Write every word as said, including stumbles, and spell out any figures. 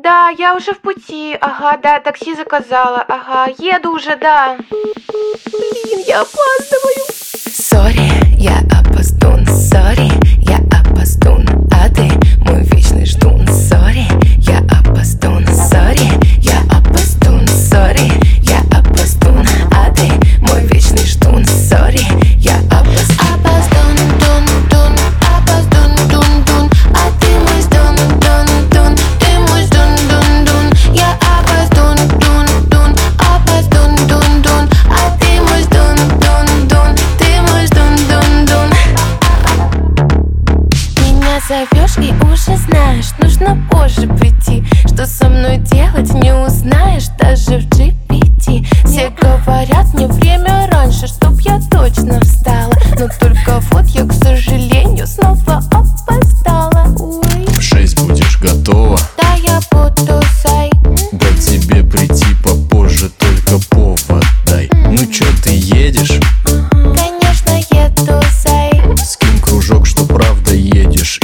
Да, я уже в пути. Ага, да, такси заказала. Ага, еду уже, да. Блин, я опаздываю. Сори, я опоздун, сори, я опоздун, а ты мой вечный ждун. Сори, я опоздун, сори, я опоздун, сори, я опоздун, а ты мой вечный ждун. Сори, я опоздун. Опоздун, дун, дун, опоздун, дун, дун, а ты мой ждун, дун, дун, ты мой ждун, дун, дун. Я опоздун, дун, дун, опоздун, дун, дун, а ты мой ждун, дун, дун, ты мой ждун, дун, дун. Меня зовешь и уже знаешь, нужно позже прийти. Что со мной делать, не узнаешь даже в джи пи ти. Все говорят мне время раньше, чтоб я точно встала. Но только вот я, к сожалению, снова опоздала. Ой. В шесть будешь готова? Да, я буду, зай. Да тебе прийти попозже, только повод дай. Ну чё, ты едешь? Конечно, еду, зай. Скинь кружок, что правда едешь.